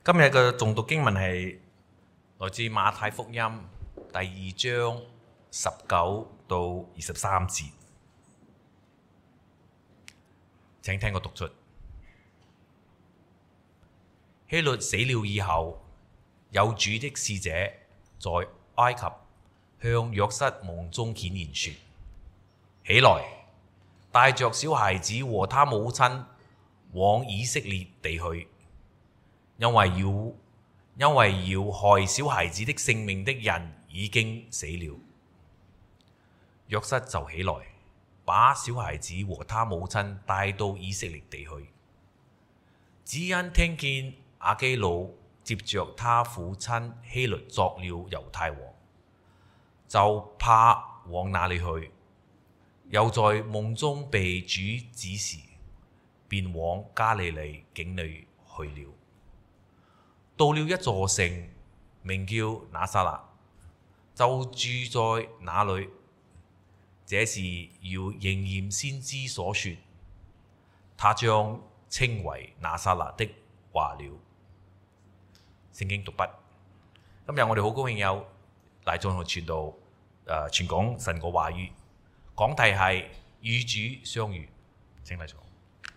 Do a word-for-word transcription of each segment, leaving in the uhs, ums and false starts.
今日嘅誦讀經文係來自馬太福音第二章十九到二十三節，請聽我讀出。希律死了以後，有主的使者在埃及向約瑟夢中顯現說：起來，帶着小孩子和他母親往以色列地去。因為要因為要害小孩子的性命的人已經死了。約瑟就起來，把小孩子和他母親帶到以色列地去。只因聽見亞基老接着他父親希律作了猶太王，就怕往那裏去，又在夢中被主指示，便往加利利境裏去了。到了一座城，名叫拿撒勒，就住在那裏。這是要應驗先知所說，他將稱為拿撒勒的話了。聖經讀畢。今日我哋好高興有賴俊豪傳道誒傳講神個話語，講題係與主相遇。請賴俊豪。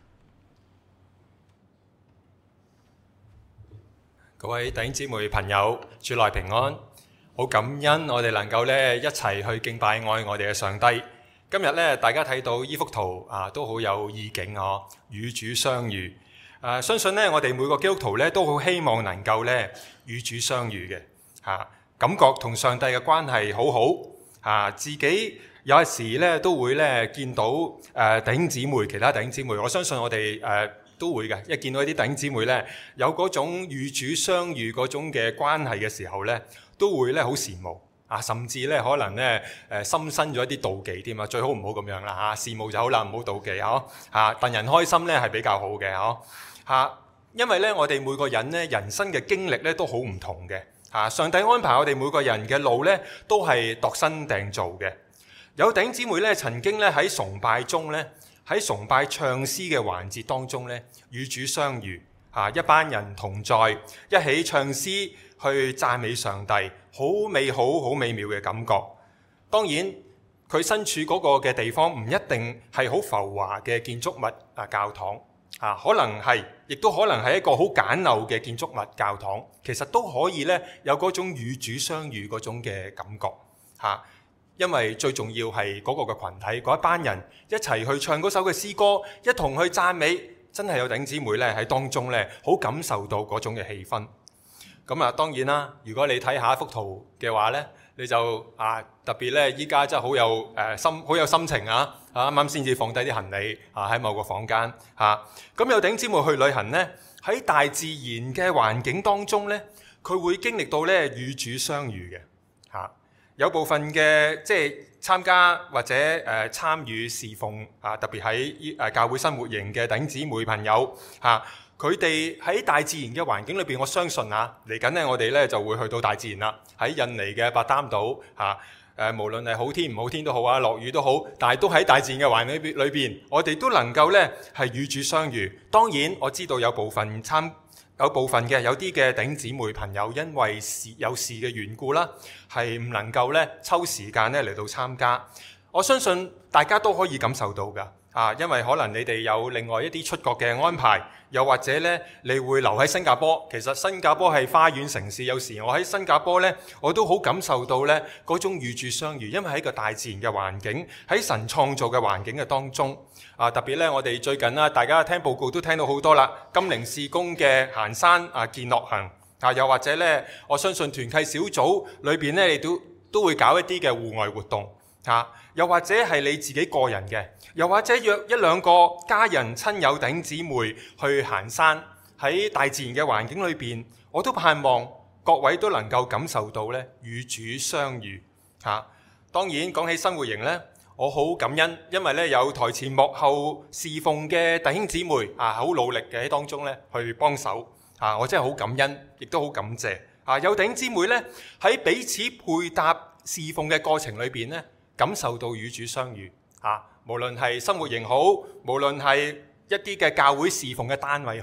各位弟兄姊妹朋友，主內平安，好感恩我哋能夠咧一齊去敬拜愛我哋嘅上帝。今日咧大家睇到呢幅圖啊，都好有意境哦，與主相遇。誒、啊，相信咧我哋每個基督徒咧都好希望能夠咧與主相遇嘅嚇、啊，感覺同上帝嘅關係好好嚇、啊，自己有時咧都會咧見到誒、呃、弟兄姊妹，其他弟兄姊妹，我相信我哋誒。呃都會嘅，一見到一啲弟兄姊妹咧，有嗰種與主相遇嗰種嘅關係嘅時候咧，都會咧好羨慕啊，甚至咧可能咧誒心生咗一啲妒忌添啊，最好唔好咁樣啦嚇，羨慕就好啦，唔好妒忌嗬嚇，戥人開心咧係比較好嘅嗬嚇，因為咧我哋每個人咧人生嘅經歷咧都好唔同嘅嚇，上帝安排我哋每個人嘅路咧都係度身訂造嘅。有弟兄姊妹咧曾經咧喺崇拜中咧。喺崇拜唱詩嘅環節當中咧，與主相遇，啊一班人同在，一起唱詩去讚美上帝，好美好、好美妙嘅感覺。當然，佢身處嗰個嘅地方唔一定係好浮華嘅建築物啊，教堂啊，可能係，亦都可能係一個好簡陋嘅建築物教堂，其實都可以咧有嗰種與主相遇嗰種嘅感覺嚇。啊因為最重要係嗰個嘅群體，嗰一班人一齊去唱嗰首嘅詩歌，一同去讚美，真係有弟兄姊妹咧喺當中咧，好感受到嗰種嘅氣氛。咁啊，當然啦，如果你睇下一幅圖嘅話咧，你就啊特別咧，依家真係好有誒、呃、心，好有心情啊！啊啱啱先至放低啲行李啊喺某個房間嚇。咁、啊、有弟兄姊妹去旅行咧，喺大自然嘅環境當中咧，佢會經歷到咧與主相遇嘅嚇。啊有部分嘅即係參加或者誒、呃、參與侍奉啊，特別喺誒教會生活營嘅弟兄姊妹朋友嚇，佢哋喺大自然嘅環境裏邊，我相信啊，嚟緊咧我哋咧就會去到大自然啦，喺印尼嘅巴丹島嚇誒、啊，無論係好天唔好天都好啊，落雨都好，但係都喺大自然嘅環境裏邊，我哋都能夠咧係與主相遇。當然我知道有部分參。有部分嘅有啲嘅弟兄姊妹朋友，因為事有事嘅緣故啦，係唔能夠咧抽時間咧嚟到參加。我相信大家都可以感受到㗎，啊，因為可能你哋有另外一啲出國嘅安排，又或者咧你會留喺新加坡。其實新加坡係花園城市，有時我喺新加坡咧，我都好感受到咧嗰種與主相遇，因為喺個大自然嘅環境，喺神創造嘅環境嘅當中。啊，特別咧，我哋最近啦，大家聽報告都聽到好多啦。金陵事工嘅行山啊，健樂行啊，又或者咧，我相信團契小組裏邊咧，你都都會搞一啲嘅戶外活動啊。又或者係你自己個人嘅，又或者約一兩個家人親友弟兄姊妹去行山，喺大自然嘅環境裏邊，我都盼望各位都能夠感受到咧與主相遇啊。當然講起生活營咧。我好感恩，因為咧有台前幕後侍奉嘅弟兄姊妹啊，好努力嘅喺當中咧去幫手啊，我真係好感恩，亦都好感謝啊！有弟兄姊妹咧喺彼此配搭侍奉嘅過程裏邊咧，感受到與主相遇啊！無論係生活營好，無論係一啲嘅教會侍奉嘅單位好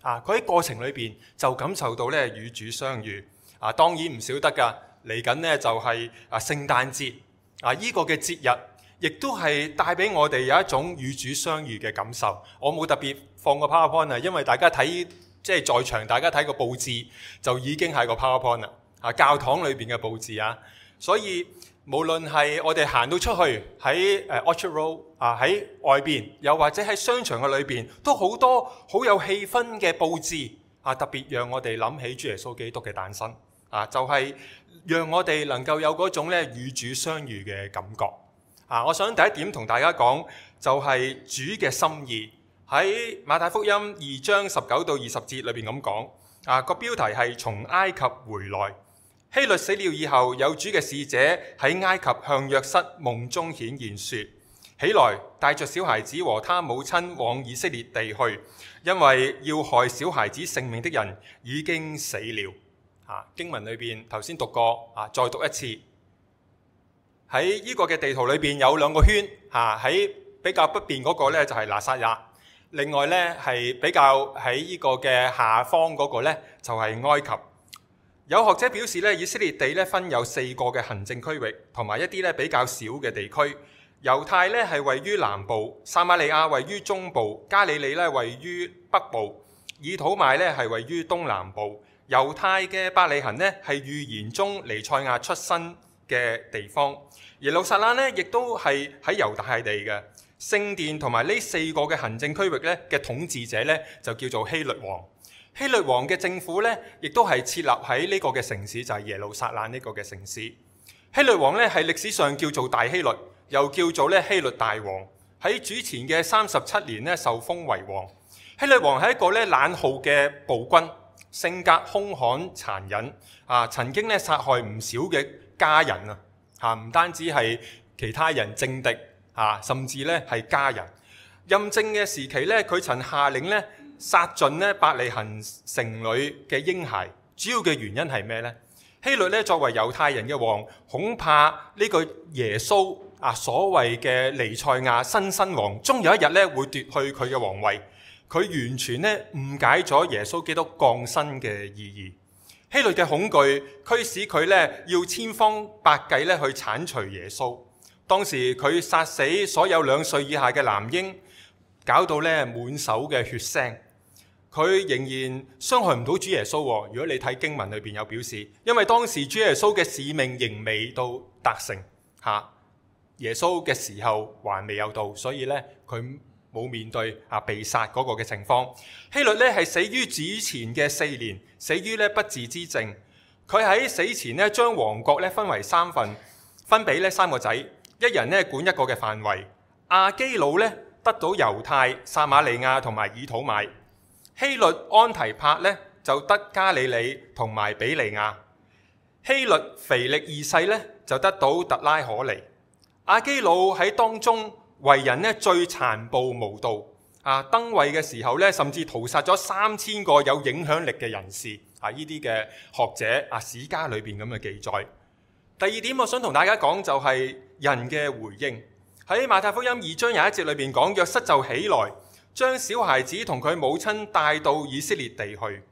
啊，佢喺過程裏邊就感受到咧與主相遇。啊，當然唔少得㗎，嚟緊呢就係啊聖誕節啊，依、這個嘅節日，亦都係帶俾我哋有一種與主相遇嘅感受。我冇特別放個 PowerPoint 啊，因為大家睇即係在場，大家睇個佈置就已經係個 PowerPoint 啦。啊，教堂裏邊嘅佈置啊，所以無論係我哋行到出去喺誒 Orchard Road 啊，喺外邊，又或者喺商場嘅裏邊，都好多好有氣氛嘅佈置啊，特別讓我哋諗起主耶穌基督嘅誕生。啊，就係、是、讓我哋能夠有嗰種咧與主相遇嘅感覺。啊，我想第一點同大家講，就係主嘅心意喺馬太福音二章十九到二十節裏邊咁講。啊，個標題係從埃及回來。希律死了以後，有主嘅使者喺埃及向約瑟夢中顯現說：起來，帶着小孩子和他母親往以色列地去，因為要害小孩子性命的人已經死了。啊，經文裏邊頭先讀過，啊，再讀一次。喺呢個嘅地圖裏邊有兩個圈，啊，喺比較北邊嗰個呢就係拿撒勒，另外呢係比較喺呢個嘅下方嗰個呢就係埃及。有學者表示呢，以色列地呢分有四個嘅行政區域，同埋一啲呢比較小嘅地區。猶太呢係位於南部，撒瑪利亞位於中部，加利利呢位於北部，以土買呢係位於東南部。猶太嘅伯利恆呢係預言中彌賽亞出生嘅地方，耶路撒冷呢亦都係喺猶大地嘅。聖殿同埋呢四個嘅行政區域呢嘅統治者呢就叫做希律王。希律王嘅政府呢亦都係設立喺呢個嘅城市，就係耶路撒冷呢個嘅城市。希律王呢係歷史上叫做大希律，又叫做咧希律大王。喺主前嘅三十七年呢受封為王。希律王係一個咧懶豪嘅暴君。性格兇悍殘忍啊，曾經咧殺害唔少嘅家人啊，嚇唔單止係其他人政敵啊，甚至咧係家人。任政嘅時期咧，佢曾下令咧殺盡咧伯利恆城裏嘅嬰孩。主要嘅原因係咩呢？希律咧作為猶太人嘅王，恐怕呢個耶穌啊所謂嘅彌賽亞新生王，終有一日咧會奪去佢嘅皇位。佢完全咧誤解咗耶穌基督降生嘅意義。希律嘅恐懼驅使佢咧要千方百計咧去剷除耶穌。當時佢殺死所有兩歲以下嘅男嬰，搞到咧滿手嘅血腥。佢仍然傷害唔到主耶穌。如果你睇經文裏邊有表示，因為當時主耶穌嘅使命仍未到達成嚇，耶穌嘅時候還未有到，所以咧佢冇面對啊被殺嗰個嘅情況。希律咧係死於主前嘅四年，死於咧不治之症。佢喺死前咧將王國咧分為三份，分俾咧三個仔，一人咧管一個嘅範圍。亞基老咧得到猶太、撒瑪利亞同埋以土買。希律安提帕咧就得加利利同埋比利亞。希律腓力二世咧就得到特拉可尼。亞基老喺當中為人咧最殘暴無道啊！登位嘅時候咧，甚至屠殺咗三千個有影響力嘅人士啊！呢啲嘅學者啊史家裏邊咁嘅記載。第二點，我想同大家講就係人嘅回應。喺馬太福音二章廿一節裏邊講，約瑟就起來，將小孩子同佢母親帶到以色列地去。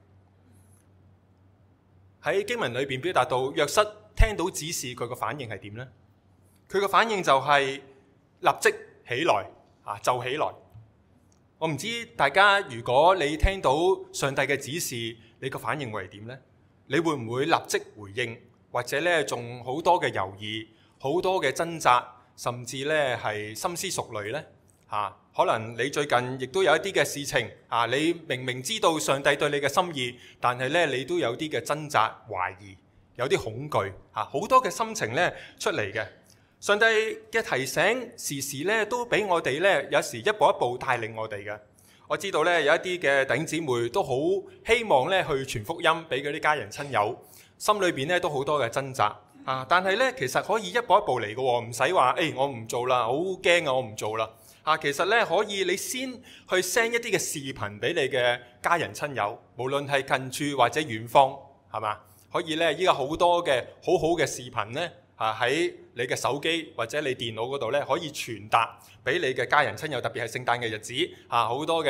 喺經文裏邊表達到約瑟聽到指示，佢個反應係點呢？佢個反應就係立即起來啊，就起來。我唔知大家，如果你聽到上帝嘅指示，你個反應會係點呢？你會唔會立即回應，或者咧仲好多嘅猶豫，好多嘅掙扎，甚至咧係深思熟慮呢？啊，可能你最近亦都有一啲嘅事情啊，你明明知道上帝對你嘅心意，但係咧你都有啲嘅掙扎、懷疑，有啲恐懼啊，好多嘅心情咧出嚟嘅。上帝嘅提醒時時咧都俾我哋咧，有時一步一步帶領我哋嘅。我知道咧有一啲嘅弟兄姊妹都好希望咧去傳福音俾嗰啲家人親友，心裏邊咧都好多嘅掙扎啊！但係咧其實可以一步一步嚟嘅喎，唔使話誒我唔做啦，好驚啊，我唔做啦啊！其實咧可以你先去 send 一啲嘅視頻俾你嘅家人親友，無論係近處或者遠方，係嘛？可以咧依家好多嘅好好嘅視頻咧。啊！喺你嘅手機或者你電腦嗰度咧，可以傳達俾你嘅家人親友，特別係聖誕嘅日子啊，好多嘅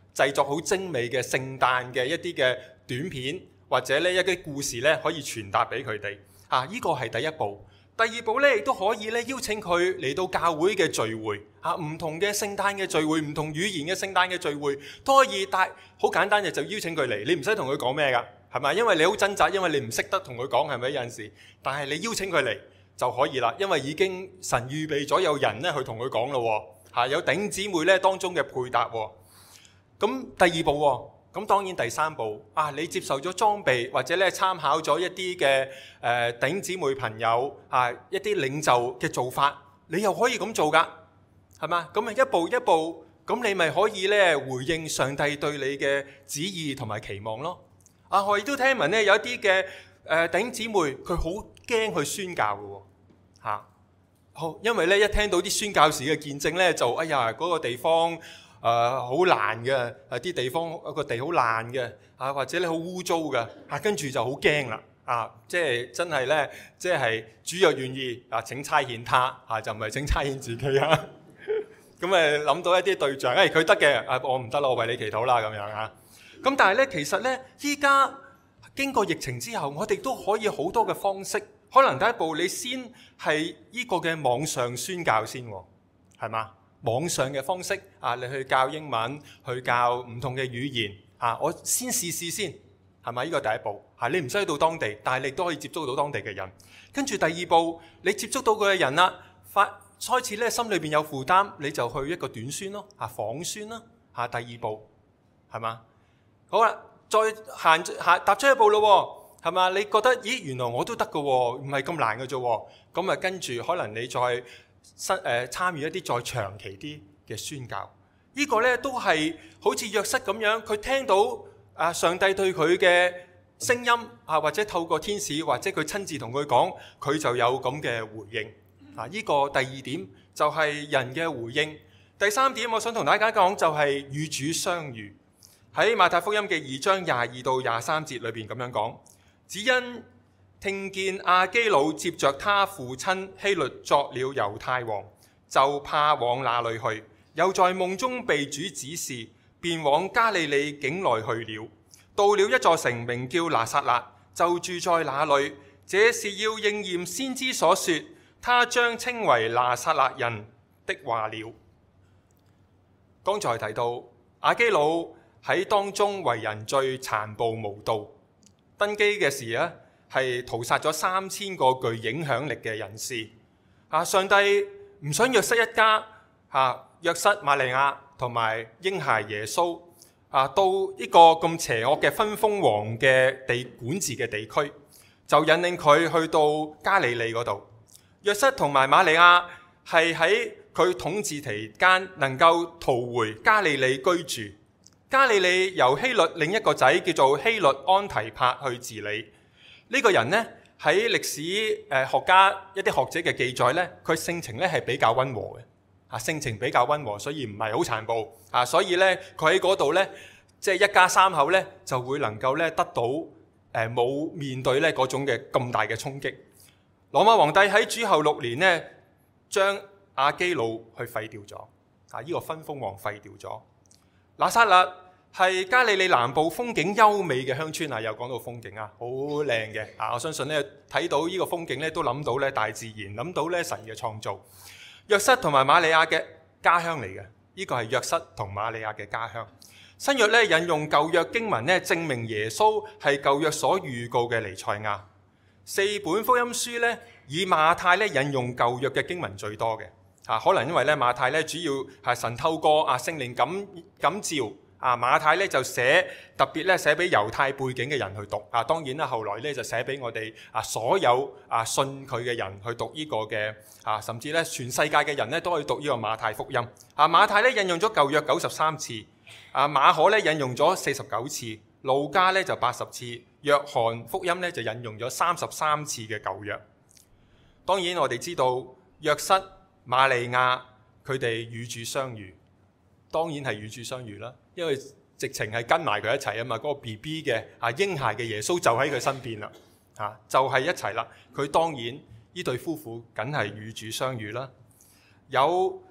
製作好精美嘅聖誕嘅一啲嘅短片，或者呢一啲故事呢，可以傳達俾佢哋。啊，呢個係第一步。第二步呢，亦都可以咧邀請佢嚟到教會嘅聚會，啊，唔同嘅聖誕嘅聚會，唔同語言嘅聖誕嘅聚會，都可以帶好簡單嘅就邀請佢嚟，你唔使同佢講咩㗎，係咪？因為你好掙扎，因為你唔識得同佢講，係咪有陣時？但係你邀請佢嚟就可以啦，因為已經神預備咗有人咧去同佢講咯，嚇有弟兄姊妹咧當中嘅配搭喎。咁第二步喎。咁當然第三步啊，你接受咗裝備或者咧參考咗一啲嘅誒弟兄姊妹朋友啊一啲領袖嘅做法，你又可以咁做㗎，係嘛？咁啊一步一步，咁你咪可以咧回應上帝對你嘅旨意同埋期望咯。啊，我亦都聽聞咧有一啲嘅誒弟兄姊妹佢好驚去宣教嘅喎，嚇，好，因為咧一聽到啲宣教士嘅見證咧，就哎呀嗰個地方。誒好爛嘅，誒啲地方個地好爛嘅，啊或者你好污糟嘅，啊跟住就好驚啦，啊即係真係咧，即係主若願意啊請差遣他，啊就唔係請差遣自己啊。咁誒諗到一啲對象，誒佢得嘅，啊我唔得啦，我為你祈禱啦咁樣啊。咁但係咧其實咧，依家經過疫情之後，我哋都可以好多嘅方式，可能第一步你先係呢個嘅網上宣教先喎，係嘛？網上嘅方式啊，你去教英文，去教唔同嘅語言啊，我先試試先，係咪？呢個第一步嚇，你唔使去到當地，但係你都可以接觸到當地嘅人。跟住第二步，你接觸到佢嘅人啦，發開始咧心裏邊有負擔，你就去一個短宣咯，啊訪宣啦，嚇第二步係嘛？好啦，再行行踏出一步咯，係嘛？你覺得咦原來我都得㗎喎，唔係咁難嘅啫，咁啊跟住可能你再。新誒參與一啲再長期啲嘅宣教，呢個呢都係好似約瑟咁樣，佢聽到啊上帝對佢嘅聲音啊，或者透過天使，或者佢親自同佢講，佢就有咁嘅回應啊。呢個第二點就係人嘅回應。第三點，我想同大家講就係與主相遇。喺馬太福音嘅二章廿二到廿三節裏邊咁樣講，只因聽見亞基老接着他父親希律作了猶太王，就怕往那裏去，又在夢中被主指示，便往加利利境內去了。到了一座城，名叫拿撒勒，就住在那裏。這是要應驗先知所說，他將稱為拿撒勒人的話了。剛才提到亞基老喺當中為人最殘暴無道，登基嘅時啊，係屠殺咗三千個具影響力嘅人士。啊，上帝唔想約瑟一家，啊約瑟、瑪利亞同埋嬰孩耶穌啊，到呢個咁邪惡嘅分封王嘅地管治嘅地區，就引領佢去到加利利嗰度。約瑟同埋瑪利亞係喺佢統治期間能夠逃回加利利居住。加利利由希律另一個仔叫做希律安提帕去治理。呢個人呢，喺歷史誒學家一啲學者嘅記載呢，佢性情咧係比較溫和嘅，啊性情比較溫和，所以唔係好殘暴啊，所以呢，佢喺嗰度呢，即係一家三口呢，就會能夠咧得到誒冇面對咧嗰種嘅咁大嘅衝擊。羅馬皇帝喺主後六年呢，將亞基老去廢掉咗，啊呢個分封王廢掉咗。拿撒勒係加利利南部風景優美嘅鄉村啊，又講到風景啊，好靚嘅啊！我相信咧睇到呢個風景咧，都諗到咧大自然，諗到咧神嘅創造。約瑟同埋瑪利亞嘅家鄉嚟嘅，呢個係約瑟同瑪利亞嘅家鄉。新約咧引用舊約經文咧，證明耶穌係舊約所預告嘅彌賽亞。四本福音書咧，以馬太咧引用舊約嘅經文最多嘅啊，可能因為咧馬太咧主要係神透過啊聖靈感感召。啊，馬太咧就寫特別咧寫俾猶太背景嘅人去讀啊，當然啦，後來咧就寫俾我哋啊所有啊信佢嘅人去讀呢個嘅啊，甚至咧全世界嘅人咧都可以讀呢個馬太福音。啊，馬太咧引用咗舊約九十三次，啊馬可咧引用咗四十九次，路加咧就八十次，約翰福音咧就引用咗三十三次嘅舊約。當然我哋知道約瑟、瑪利亞佢哋與主相遇，當然係與主相遇啦。因為直情係跟埋佢一齊啊嘛，嗰、那個 B B 嘅啊嬰孩嘅耶穌就喺佢身邊啦，啊就係、是、一齊啦。佢當然呢對夫婦梗係與主相遇啦。有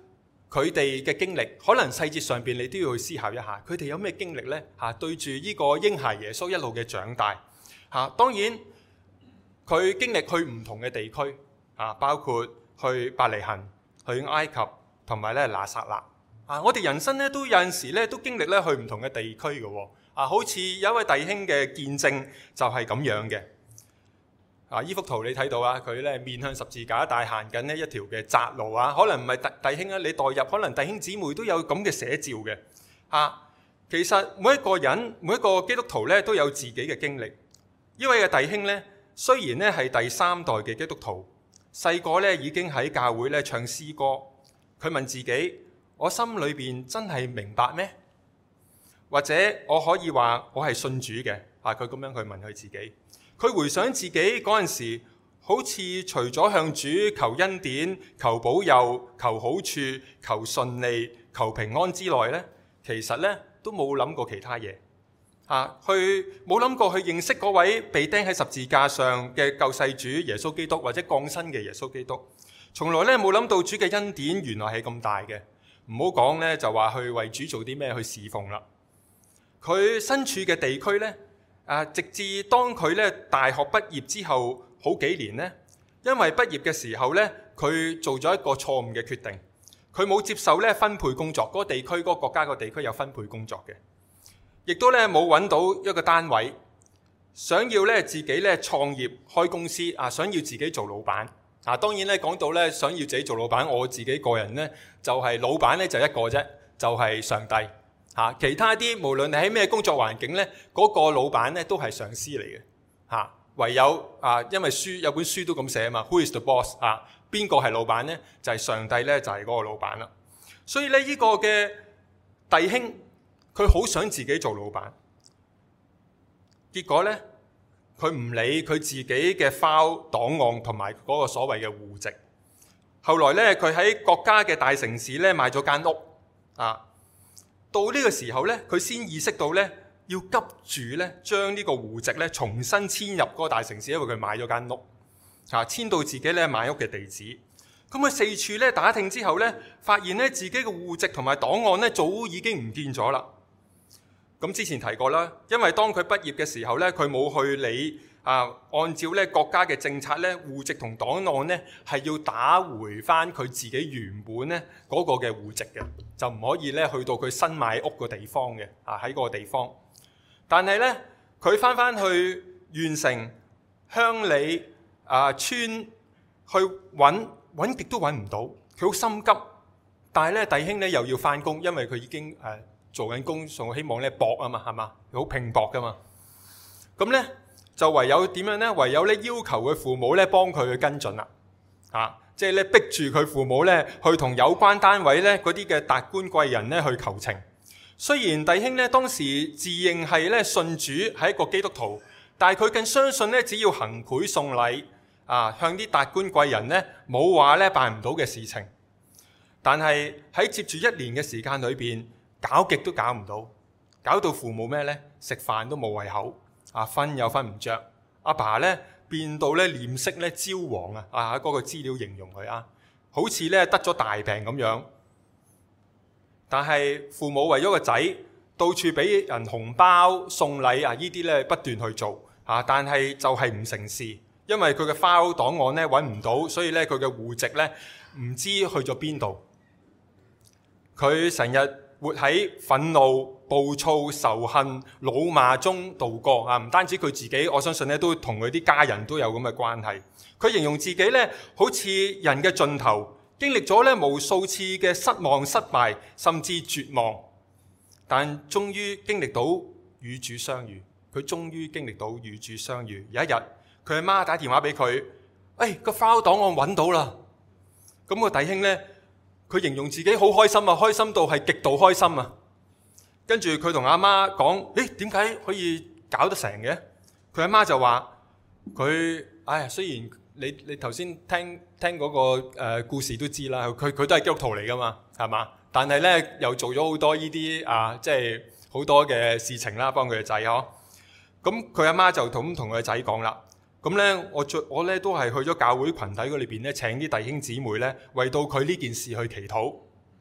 佢哋嘅經歷，可能細節上邊你都要去思考一下，佢哋有咩經歷呢？嚇，對住呢個嬰孩耶穌一路嘅長大嚇，當然佢經歷去唔同嘅地區啊，包括去伯利恆、去埃及同埋咧拿撒勒啊。我哋人生咧都有陣時咧都經歷咧去唔同嘅地區嘅喎啊，好似有一位弟兄嘅見證就係咁樣嘅。啊！依幅圖你睇到啊，佢咧面向十字架，但係行緊呢一條嘅窄路啊。可能唔係弟弟兄啊，你代入，可能弟兄姊妹都有咁嘅寫照嘅。啊，其實每一個人，每一個基督徒咧都有自己嘅經歷。呢位嘅弟兄咧，雖然咧係第三代嘅基督徒，細個咧已經喺教會咧唱詩歌。佢問自己：我心裏邊真係明白咩？或者我可以話我係信主嘅？啊，佢咁樣去問佢自己。佢回想自己嗰陣時，好似除咗向主求恩典、求保佑、求好處、求順利、求平安之外呢，其實呢都冇諗過其他嘢啊！去冇諗過去認識嗰位被釘喺十字架上嘅救世主耶穌基督，或者降生嘅耶穌基督。從來呢冇諗到主嘅恩典原來係咁大嘅。唔好講呢，就話去為主做啲咩去侍奉啦。佢身處嘅地區呢。啊！直至當佢咧大學畢業之後好幾年呢，因為畢業嘅時候咧，佢做咗一個錯誤嘅決定，佢冇接受咧分配工作。嗰個地區、嗰個國家個地區有分配工作嘅，亦都咧冇揾到一個單位，想要咧自己咧創業開公司啊，想要自己做老闆啊。當然咧講到咧想要自己做老闆，我自己個人咧就係老闆咧就一個啫，就係上帝。嚇，其他啲無論你喺咩工作環境咧，嗰個老闆咧都係上司嚟嘅嚇。唯有啊，因為書有本書都咁寫啊嘛 ，Who is the boss 啊？邊個係老闆咧？就係上帝咧，就係嗰個老闆啦。所以咧，呢個嘅弟兄佢好想自己做老闆，結果咧佢唔理佢自己嘅 file 檔案同埋嗰個所謂嘅戶籍。後來咧，佢喺國家嘅大城市咧買咗間屋啊。到呢個時候咧，佢先意識到咧，要急住咧將呢個戶籍咧重新遷入嗰個大城市，因為佢買咗間屋，啊，遷到自己咧買屋嘅地址。咁佢四處咧打聽之後咧，發現咧自己嘅戶籍同埋檔案咧早已經唔見咗啦。咁之前提過啦，因為當佢畢業嘅時候咧，佢冇去理啊，按照咧國家嘅政策咧，戶籍同檔案咧係要打回翻佢自己原本咧嗰個嘅戶籍嘅，就唔可以咧去到佢新買屋個地方嘅啊，喺嗰個地方。但係咧，佢翻翻去縣城、鄉里啊村去揾揾極都揾唔到，佢好心急。但係咧，弟兄咧又要翻工，因為佢已經誒、呃、做緊工，仲希望咧搏啊嘛，係嘛，好拼搏噶嘛。咁咧。就唯有點樣呢？唯有咧要求佢父母咧幫佢去跟進啦，啊，即係咧逼住佢父母咧去同有關單位咧嗰啲嘅達官貴人咧去求情。雖然弟兄咧當時自認係咧信主係一個基督徒，但係佢更相信咧只要行賄送禮啊，向啲達官貴人咧冇話咧辦唔到嘅事情。但係喺接住一年嘅時間裏邊，搞極都搞唔到，搞到父母咩呢？食飯都冇胃口。啊，瞓又瞓唔着，阿爸咧變到咧臉色咧焦黃啊！啊，嗰個資料形容佢啊，好似咧得咗大病咁樣。但係父母為咗個仔，到處俾人紅包送禮啊！呢啲咧不斷去做啊，但係就係唔成事，因為佢嘅 file 檔案咧揾唔到，所以咧佢嘅戶籍咧唔知去咗邊度。佢成日活喺憤怒、暴躁、仇恨、怒罵中度過啊！唔單止佢自己，我相信咧都同佢啲家人都有咁嘅關係。佢形容自己咧好似人嘅盡頭，經歷咗咧無數次嘅失望、失敗，甚至絕望，但終於經歷到與主相遇。佢終於經歷到與主相遇。有一日，佢阿媽打電話俾佢，誒個 file 檔案揾到啦！咁個弟兄咧，佢形容自己好開心啊，開心到係極度開心啊！跟住佢同阿媽講：誒點解可以搞得成嘅？佢阿媽就話：佢，唉，雖然你你頭先聽聽嗰個誒故事都知啦，佢佢都係基督徒嚟噶嘛，係嘛？但係咧又做咗好多呢啲啊，即係好多嘅事情啦，幫佢嘅仔嗬。咁佢阿媽就同同佢嘅仔講啦。咁咧，我最我咧都係去咗教會群體嗰裏邊咧，請啲弟兄姊妹咧，為到佢呢件事去祈禱。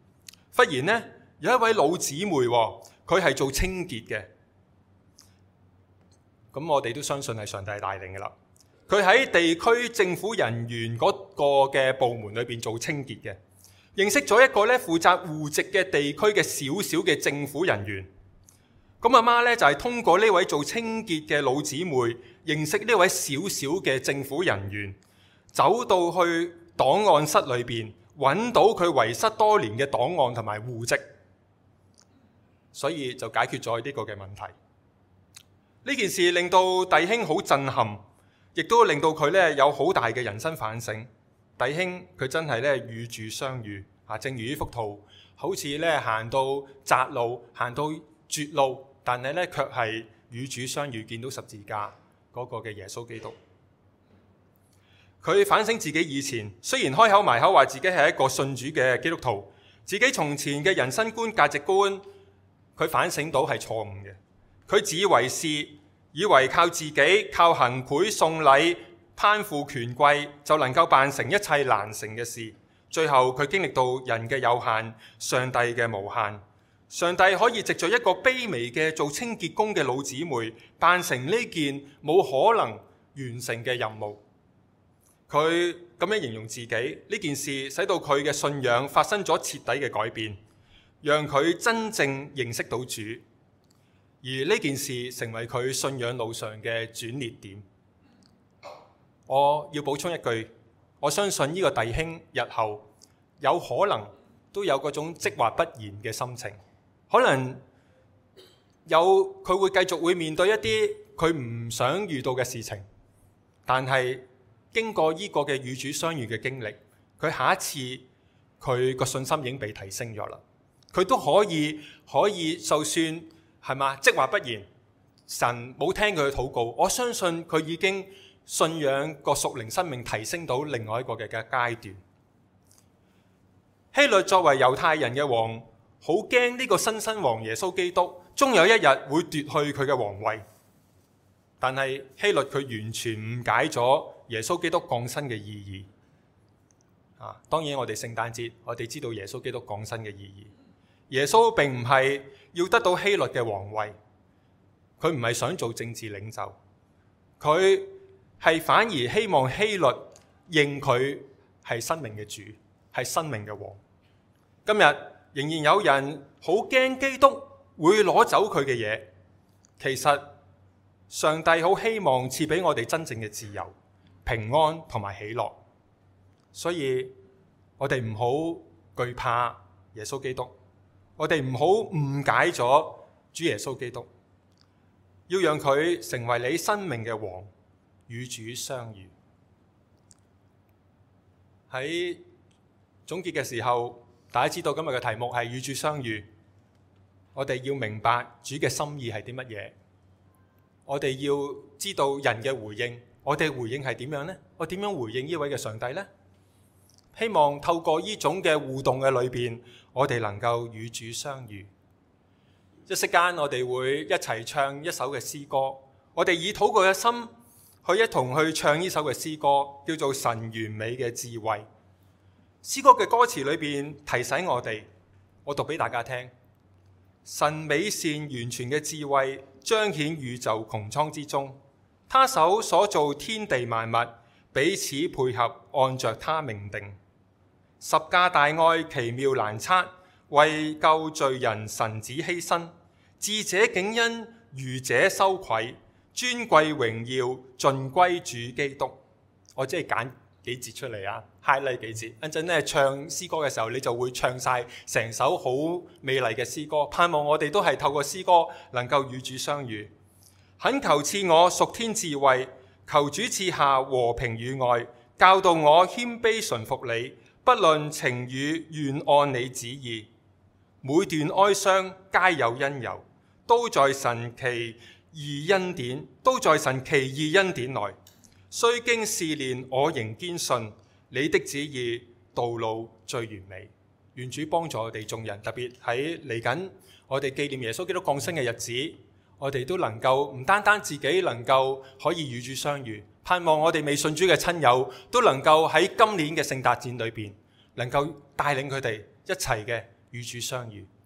忽然呢，有一位老姊妹，佢係做清潔嘅。咁我哋都相信係上帝帶領嘅啦。佢喺地區政府人員嗰個嘅部門裏邊做清潔嘅，認識咗一個咧負責戶籍嘅地區嘅小小嘅政府人員。咁阿媽咧就係通過呢位做清潔嘅老姊妹，認識呢位小小嘅政府人員，走到去檔案室裏邊，揾到佢遺失多年嘅檔案同埋戶籍，所以就解決咗呢個嘅問題。呢件事令到弟兄好震撼，亦都令到佢咧有好大嘅人生反省。弟兄佢真係咧與主相遇啊！正如呢幅圖，好似咧行到窄路，行到絕路，但係咧卻係與主相遇，見到十字架嗰個嘅耶穌基督。佢反省自己以前，雖然開口埋口話自己係一個信主嘅基督徒，自己從前嘅人生觀、價值觀，佢反省到係錯誤嘅。佢自以為是，以為靠自己、靠行賄送禮、攀附權貴就能夠辦成一切難成嘅事。最後佢經歷到人嘅有限，上帝嘅無限。上帝可以藉著一個卑微嘅做清潔工嘅老姊妹，辦成呢件冇可能完成嘅任務。佢咁樣形容自己，呢件事使到佢嘅信仰發生咗徹底嘅改變，讓佢真正認識到主。而呢件事成為佢信仰路上嘅轉捩點。我要補充一句，我相信呢個弟兄日後有可能都有嗰種即話不言嘅心情，可能有佢會繼續會面對一啲佢唔想遇到嘅事情，但係經過呢個嘅與主相遇嘅經歷，佢下一次佢個信心已經被提升咗啦。佢都可以可以就算係嘛，即話不言，神冇聽佢嘅禱告，我相信佢已經信仰個屬靈生命提升到另外一個嘅嘅階段。希律作為猶太人嘅王，好驚呢個新生王耶穌基督終有一日會奪去佢嘅皇位，但係希律佢完全誤解咗耶穌基督降生嘅意義。啊，當然我哋聖誕節我哋知道耶穌基督降生嘅意義。耶穌並唔係要得到希律嘅皇位，佢唔係想做政治領袖，佢係反而希望希律認佢係生命嘅主，係生命嘅王。今日仍然有人好驚基督會攞走佢嘅嘢，其實上帝好希望賜俾我哋真正嘅自由、平安同埋喜樂，所以我哋唔好懼怕耶穌基督。我哋唔好誤解咗主耶穌基督，要讓佢成為你生命嘅王，與主相遇。喺總結嘅時候，大家知道今日嘅題目係與主相遇。我哋要明白主嘅心意係啲乜嘢，我哋要知道人嘅回應，我哋回應係點樣呢？我點樣回應呢位嘅上帝呢？希望透過呢種嘅互動嘅裏邊，我哋能夠與主相遇。一息間我哋會一齊唱一首嘅詩歌，我哋以禱告嘅心去一同去唱呢首嘅詩歌，叫做神完美嘅智慧。詩歌嘅歌詞裏邊提醒我哋，我讀俾大家聽：神美善完全嘅智慧彰顯宇宙穹蒼之中，他手所造天地萬物彼此配合，按着他命定。十架大愛奇妙難測，為救罪人神子犧牲，智者竟因愚者羞愧，尊貴榮耀盡歸主基督。我即係揀幾節出嚟啊 highlight 幾節，一陣咧唱詩歌嘅時候，你就會唱晒成首好美麗嘅詩歌。盼望我哋都係透過詩歌能夠與主相遇。懇求賜我屬天智慧，求主賜下和平與愛，教導我謙卑順服你，不論情與願按你旨意。每段哀傷皆有因由，都在神奇異恩典，都在神奇異恩典內。雖經試煉，我仍堅信你的旨意道路最完美。願主幫助我哋眾人，特別喺嚟緊我哋紀念耶穌基督降生嘅日子，我哋都能夠唔單單自己能夠可以與主相遇，盼望我哋未信主嘅親友都能夠喺今年嘅聖誕節裏邊，能夠帶領佢哋一齊嘅與主相遇。